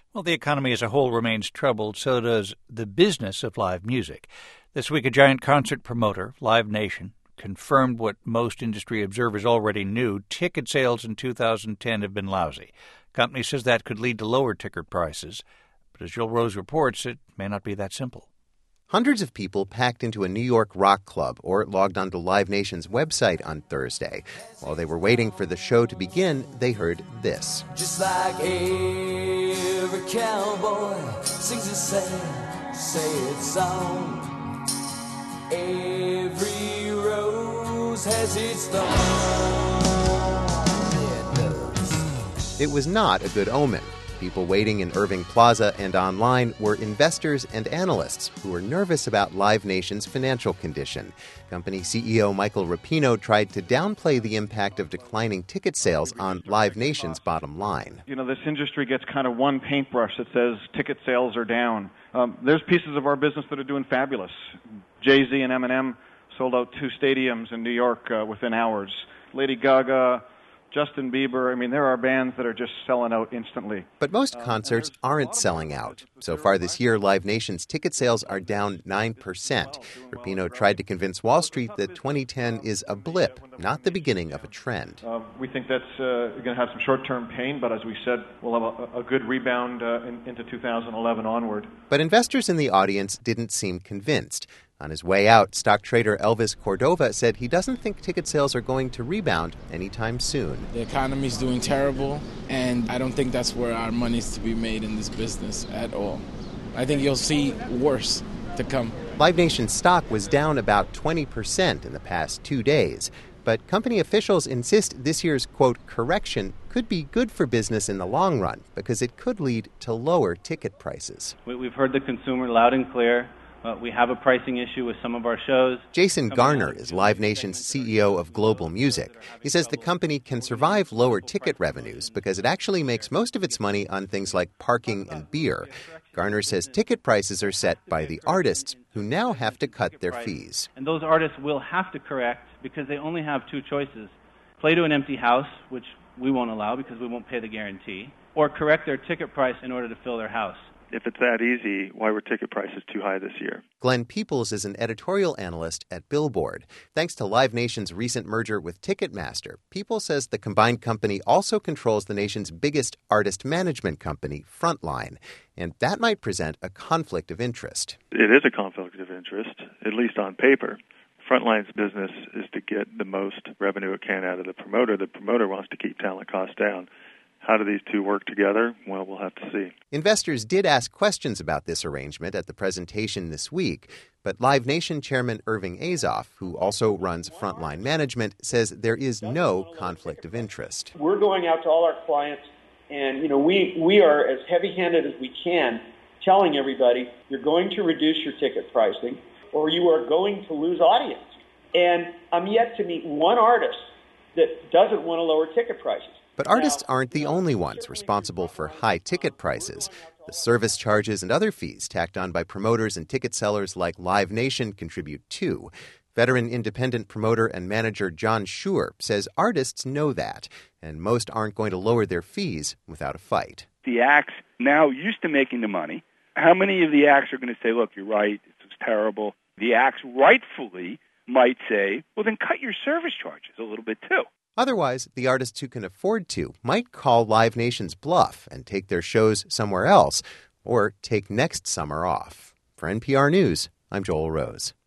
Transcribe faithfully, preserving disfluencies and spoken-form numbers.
Well, the economy as a whole remains troubled, so does the business of live music. This week, a giant concert promoter, Live Nation, confirmed what most industry observers already knew. Ticket sales in two thousand ten have been lousy. The company says that could lead to lower ticket prices. But as Joel Rose reports, it may not be that simple. Hundreds of people packed into a New York rock club or logged onto Live Nation's website on Thursday. While they were waiting for the show to begin, they heard this. Just like every cowboy sings a sad, sad song. Every rose has its thorn. Yeah, it does. It was not a good omen. People waiting in Irving Plaza and online were investors and analysts who were nervous about Live Nation's financial condition. Company C E O Michael Rapino tried to downplay the impact of declining ticket sales on Live Nation's bottom line. You know, this industry gets kind of one paintbrush that says ticket sales are down. Um, there's pieces of our business that are doing fabulous. Jay-Z and Eminem sold out two stadiums in New York uh, within hours. Lady Gaga, Justin Bieber, I mean, there are bands that are just selling out instantly. But most concerts aren't selling out. So far this year, Live Nation's ticket sales are down nine percent. Rapino tried to convince Wall Street that twenty ten is a blip, not the beginning of a trend. Uh, we think that's uh, going to have some short-term pain, but as we said, we'll have a, a good rebound uh, in, into two thousand eleven onward. But investors in the audience didn't seem convinced. On his way out, stock trader Elvis Cordova said he doesn't think ticket sales are going to rebound anytime soon. The economy's doing terrible, and I don't think that's where our money's to be made in this business at all. I think you'll see worse to come. Live Nation's stock was down about twenty percent in the past two days. But company officials insist this year's, quote, correction could be good for business in the long run because it could lead to lower ticket prices. We've heard the consumer loud and clear. Uh, we have a pricing issue with some of our shows. Jason Garner is Live Nation's C E O of Global Music. He says the company can survive lower ticket revenues because it actually makes most of its money on things like parking and beer. Garner says ticket prices are set by the artists, who now have to cut their fees. And those artists will have to correct because they only have two choices. Play to an empty house, which we won't allow because we won't pay the guarantee, or correct their ticket price in order to fill their house. If it's that easy, why were ticket prices too high this year? Glenn Peoples is an editorial analyst at Billboard. Thanks to Live Nation's recent merger with Ticketmaster, Peoples says the combined company also controls the nation's biggest artist management company, Frontline. And that might present a conflict of interest. It is a conflict of interest, at least on paper. Frontline's business is to get the most revenue it can out of the promoter. The promoter wants to keep talent costs down. How do these two work together? Well, we'll have to see. Investors did ask questions about this arrangement at the presentation this week, but Live Nation chairman Irving Azoff, who also runs Frontline Management, says there is no conflict of interest. We're going out to all our clients, and you know we, we are as heavy-handed as we can, telling everybody you're going to reduce your ticket pricing or you are going to lose audience. And I'm yet to meet one artist that doesn't want to lower ticket prices. But artists aren't the only ones responsible for high ticket prices. The service charges and other fees tacked on by promoters and ticket sellers like Live Nation contribute too. Veteran independent promoter and manager John Schur says artists know that, and most aren't going to lower their fees without a fight. The acts now used to making the money. How many of the acts are going to say, look, you're right, this is terrible? The acts rightfully might say, well, then cut your service charges a little bit too. Otherwise, the artists who can afford to might call Live Nation's bluff and take their shows somewhere else or take next summer off. For N P R News, I'm Joel Rose.